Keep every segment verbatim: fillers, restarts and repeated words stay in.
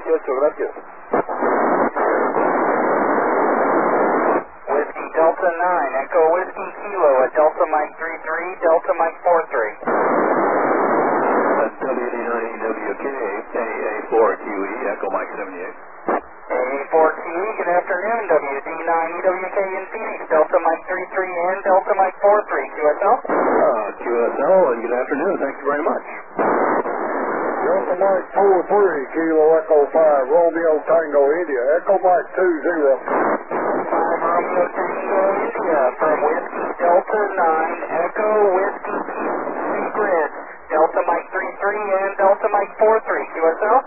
dieciocho, gracias. Whiskey Delta nine, Echo Whiskey Kilo at Delta Mike three three, Delta Mike four three. That's W D nine E W K, A A four Q E, Echo Mike seventy-eight. A A four Q E, good afternoon, W D nine E W K in Phoenix, Delta Mike three three and Delta Mike four three, Q S L? Uh, Q S L, and good afternoon, thank you very much. Delta Mike four three, Kilo Echo five, Romeo Tango India, Echo Mike two zero. five Romeo Tango India from Whiskey Delta nine, Echo Whiskey Kilo Grid, Delta Mike three three and Delta Mike four three, Q S L?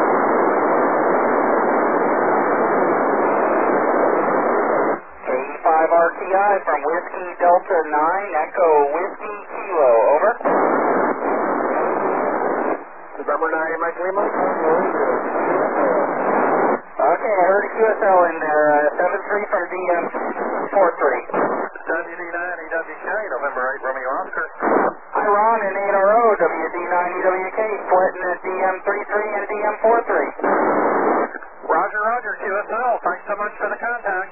K E five R T I from Whiskey Delta nine, Echo Whiskey Kilo, over. November nine, Mike Lima. Okay, I heard a Q S L in there, uh, seven three from D M four three. W D nine E W K, November eight, Romeo Oscar. Hi Ron and eight R O, W D nine E W K, splitting at D M three three and D M four three. Roger, roger, Q S L, thanks so much for the contact.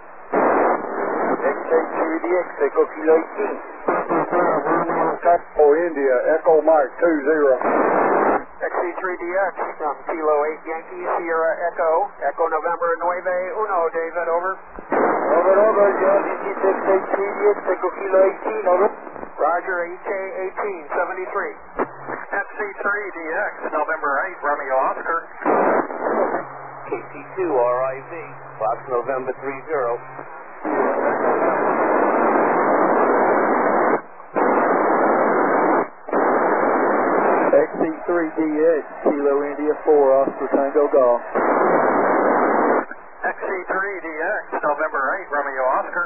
X A three D X, Echo Kilo eighteen. Tango India, Echo Mike two zero. X C three D X from Kilo eight Yankee, Sierra Echo, Echo November nueve uno, David, over. Over, over, yeah, this is X A three D X, Echo Kilo eighteen, over. Roger, H A eighteen seventy-three. X C three D X, November eight, Romeo Oscar. K C two R I V, Fox November three zero. X C three D X, Kilo India four, Oscar Tango Golf. X C three D X, November eight, Romeo Oscar.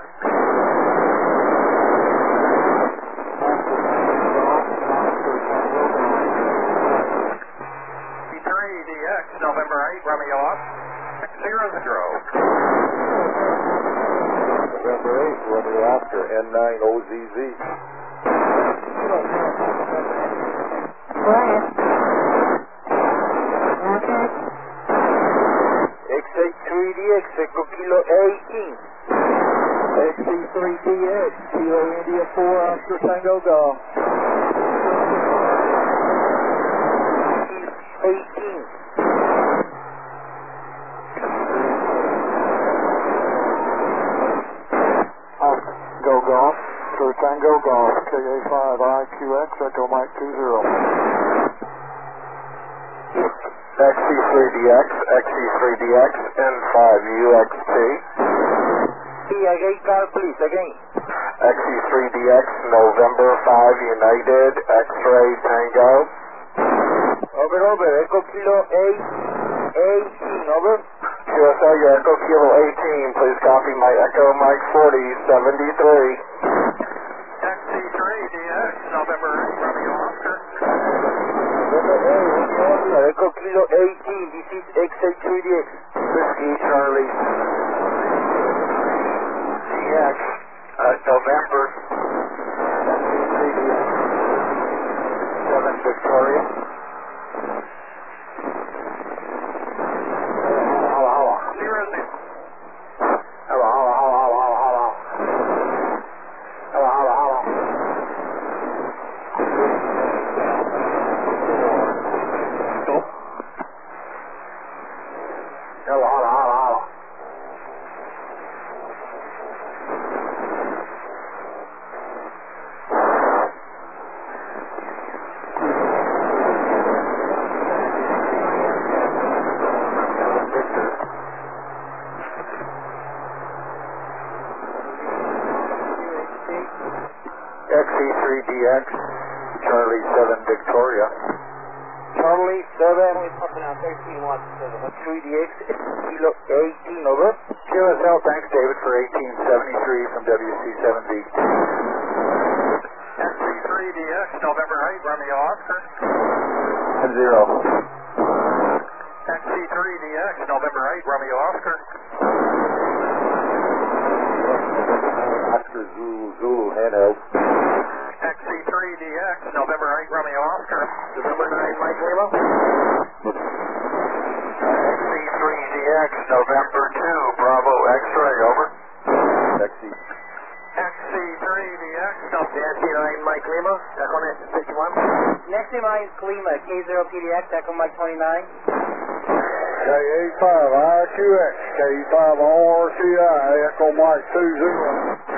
X C three D X, November eight, Romeo Oscar. zero zero. November eight, Romeo Oscar, N nine O Z Z. X A three D X, Echo Kilo eighteen. X C three D X, Kilo India four, Oscar Tango Golf. eighteen. Go Golf, Oscar Tango Golf, K A five I Q X, Echo Mike two zero. X C three D X, X C three D X, N five U X T. Again, car please, again. X C three D X, November five United, X-Ray Tango. Over, over, Echo Kilo eight, eighteen, over. Q S L, your Echo Kilo eighteen, please copy my Echo Mike forty, seventy-three. X C three D X, November eight, Romeo Oscar. Echo Kilo eighteen, this is X A three D X. Whiskey Charlie. D X, uh, November. seven Victoria. Hello, hello. Zero zero. Hello, hello, hello, hello, hello. Hello, hello, hello. Hello, hello, hello, hello. X C three D X, Charlie seven Victoria. Charlie seven. Only pumping out thirteen watts instead of three D X, Kilo eighteen, over. Q S L, thanks David for eighteen seventy-three from W C seven B. X C three D X, November eight, Romeo Oscar. Zero. X C three D X, November eight, Romeo Oscar. Oscar Zulu, Zulu, handheld. X C three D X, November eight, Romeo Oscar. November nine, Mike Lima. three D X, November two, Bravo X-ray, over. X C. X C three D X, Nancy nine, Mike Lima, Echo Nancy sixty-one. Nancy nine, Lima, K zero P D X, Echo Mike twenty-nine. K eight five I Q X, K five R C I, Echo Mike two zero.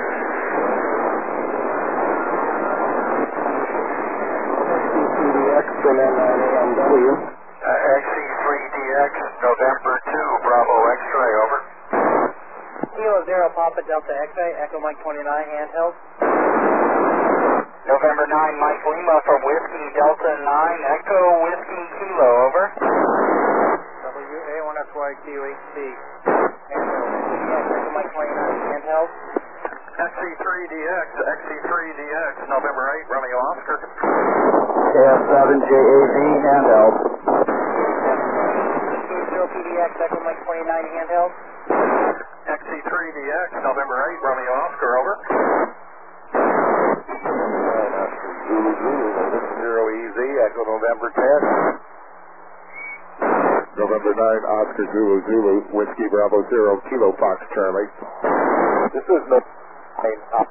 X from N nine A M W. Uh, X C three D X, November two, Bravo X-ray, over. Kilo Zero Papa Delta X-ray, Echo Mike twenty-nine, handheld. November nine, Mike Lima from Whiskey Delta nine, Echo Whiskey Kilo, over. W A one F Y Q H C. Handheld. Echo Mike twenty-nine, handheld. X C three D X, X C three D X, November eight, Romeo Oscar. K F seven J A V, handheld. K zero P D X, Echo Mike twenty-nine, handheld. X C three D X, November eight, Romeo Oscar, over. Zulu Zulu, zero E Z, Echo November ten. November nine, Oscar Zulu Zulu, Whiskey Bravo zero, Kilo Fox Charlie. This is the nine up.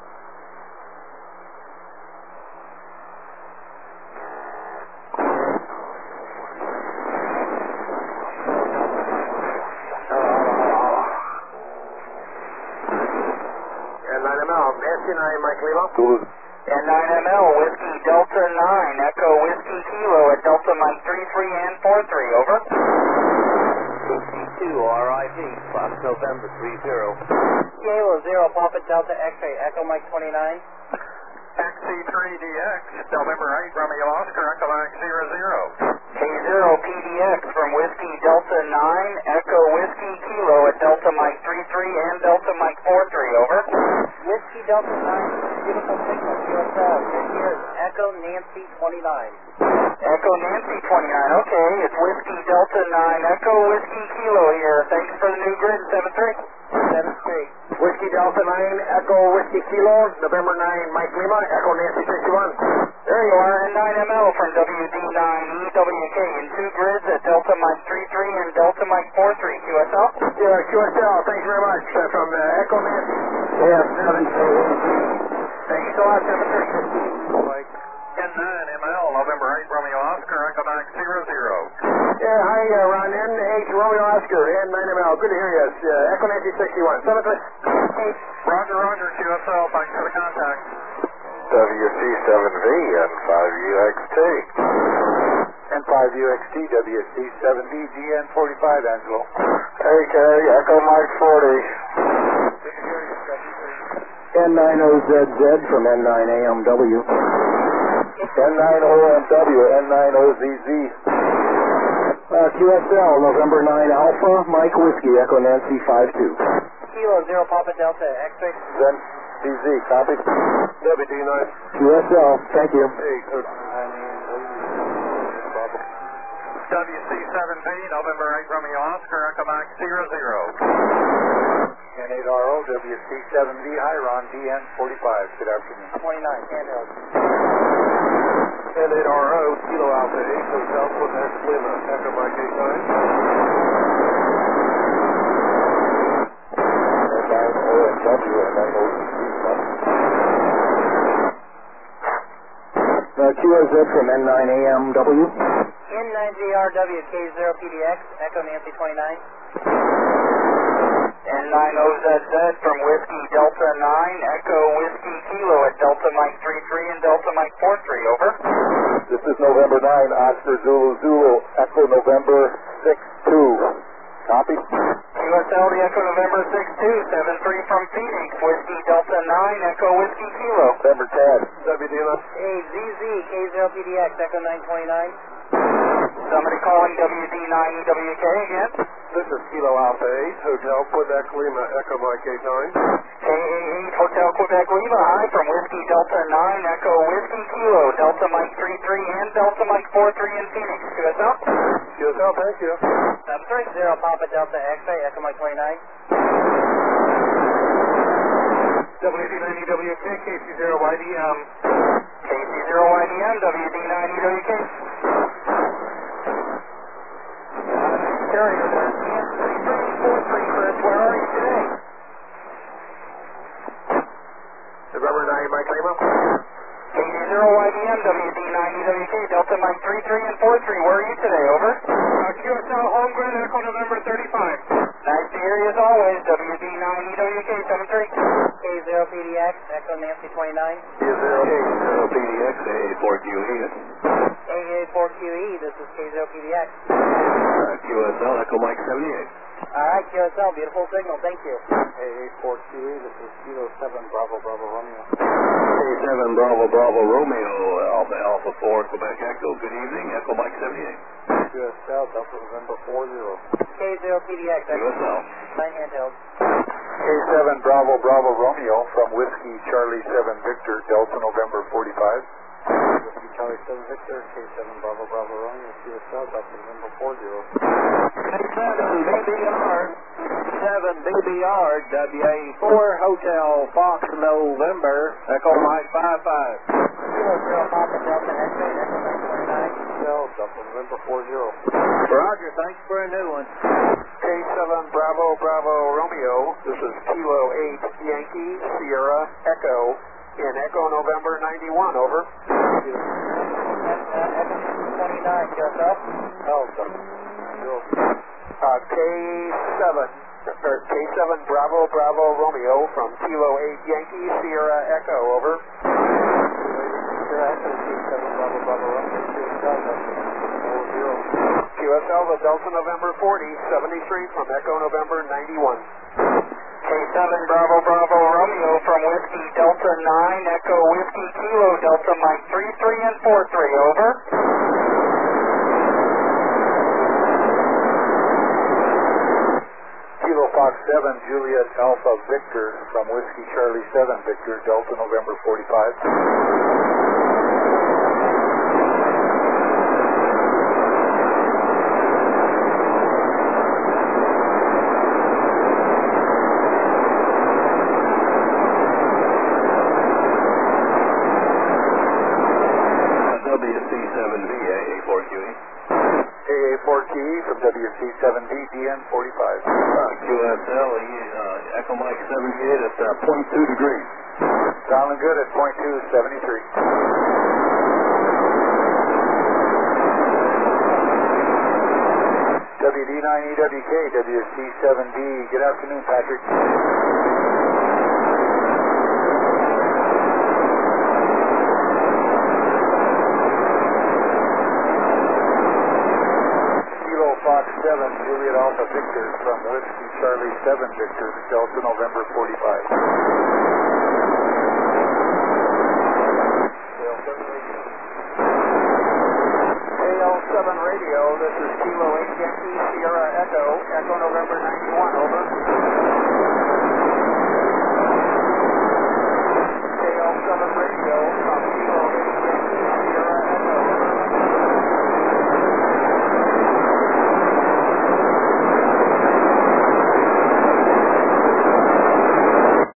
N nine M L, Nancy nine, Mike Lima. N nine M L, Whiskey Delta nine, Echo Whiskey Kilo at Delta Mike three three and four three, over. K C two R I V, Fox November three zero. Kilo Zero Papa Delta X-ray, Echo Mike twenty-nine. X C three D X, November eight, Romeo Oscar, Echo Mike zero zero. K zero P D X from Whiskey Delta nine, Echo Whiskey Kilo at Delta Mike three three and Delta Mike four three, over. Whiskey Delta nine, beautiful signal, Q S L. Here's Echo Nancy twenty-nine. Echo Nancy twenty-nine, okay, it's Whiskey Delta nine, Echo Whiskey Kilo here. Thanks for the new grid, seven three. seven three. Whiskey Delta nine, Echo Whiskey Kilo, November nine, Mike Lima, Echo Nancy sixty-one. There you are, N nine M L from W D nine E W K in two grids at Delta Mike three three and Delta Mike four three, Q S L. Yeah, Q S L, thanks very much, uh, from uh, Echo Nancy. K F seven J A V. Thanks a lot, seven three. Mike. N nine M L, November eight, Romeo Oscar, Echo Mike zero zero. Yeah, hi, uh, Ron. N eight Romeo Oscar, N nine M L. Good to hear you. It's, uh, Echo Nancy sixty-one. seven three. Roger, Roger, Q S L, thanks for the contact. W C seven V, N five U X T. N five U X T, W C seven D, G N forty-five, Angelo. A K, Echo Mike forty. N nine O Z Z from N nine A M W. N nine O M W, N nine O Z Z. Uh, Q S L, November nine Alpha, Mike Whiskey, Echo Nancy five two. Kilo Zero Papa Delta X-ray. Then D Z, copy. W D nine. Q S L, thank you. Hey, good. W C seven V, November eight, Romeo Oscar, Echo Mike zero zero. N eight R O, W C seven D, hi Ron, D N forty-five. Good afternoon. twenty-nine, handheld. N eight R O, Kilo Alpha eight, Hotel Quebec Lima, Echo Mike eight nine. N nine O M W, N nine O Z Z. Uh, Q O Z from N nine A M W. N nine J R W K zero P D X, Echo Nancy twenty-nine. N nine O Z Z from Whiskey Delta nine, Echo Whiskey Kilo at Delta Mike three three and Delta Mike four three, over. This is November nine, Oscar Zulu Zulu, Echo November six two. Copy? Q S L, the Echo November six two, seven three from Phoenix, Whiskey Delta nine, Echo Whiskey Kilo. November ten. W D nine. Hey, Z Z, K zero P D X, Echo nine twenty-nine. Somebody calling W D nine E W K again. This is Kilo Alpha eight, Hotel Quebec Lima, Echo Mike eight nine. K A eight Hotel Quebec Lima, hi, from Whiskey Delta nine, Echo Whiskey Kilo, Delta Mike three three and Delta Mike four three in Phoenix. Q S L? Q S L, thank you. seven three zero Papa Delta X-ray, Echo Mike twenty-nine. W D nine E W K, K C zero Y D M. K C zero Y D M, W D nine E W K. Carrier there. a.m. W D nine E W K, Delta Mike three three and four three. Where are you today? Over. Uh, Q S L home grid, Echo November thirty-five. Nice to hear you as always. W D nine E W K seven three. K zero P D X, Echo Nancy twenty-nine. K zero P D X, A A four Q E. A A four Q E, this is K zero P D X. Uh, Q S L, Echo Mike seventy-eight. Alright, Q S L, beautiful signal, thank you. A A four Q E, this is Kilo seven Bravo Bravo Romeo. K seven Bravo Bravo Romeo, Alpha Alpha four, Quebec Echo. Good evening, Echo Mike seventy-eight. Q S L, Delta November four zero. K zero P D X, Q S L. nine handheld. K seven Bravo Bravo Romeo from Whiskey Charlie seven Victor, Delta November forty-five. Whiskey Charlie seven Victor, K seven Bravo Bravo Romeo, Q S L, Delta November four zero. K seven B B R, seven B B R, W A four Hotel Fox November, Echo Mike five five. Kilo zero Papa Delta X-ray, Echo nine twenty-nine. Delta November four zero. Roger, thanks for a new one. K seven Bravo Bravo Romeo, this is Kilo eight Yankee Sierra Echo in Echo November ninety-one, over. Uh, Echo twenty-nine, Q S L. Delta zero. Uh, K seven, or K seven Bravo Bravo Romeo from Kilo eight Yankee Sierra Echo, over. Sierra Echo, K seven Bravo Bravo Romeo, Q S L, Delta four zero. Q S L, the Delta November forty, seventy-three from Echo November ninety-one. K seven Bravo Bravo Romeo from Whiskey Delta nine, Echo Whiskey Kilo Delta Mike three three and four three, over. Kilo Fox seven Juliet Alpha Victor from Whiskey Charlie seven Victor, Delta November forty-five. W C seven V, A A four Q E. A A four Q E from W C seven D, D N forty-five. Uh, Q S L, uh, Echo Mike seventy-eight at uh, point two degrees. Sounding good at point two seventy-three. W D nine E W K, W C seven D, good afternoon, Patrick. Kilo Fox seven, Juliet Alpha Victor from Whiskey Charlie seven Victor, Delta November forty-five. A L seven radio, this is Kilo eight Yankee Sierra Echo, Echo November ninety-one, over.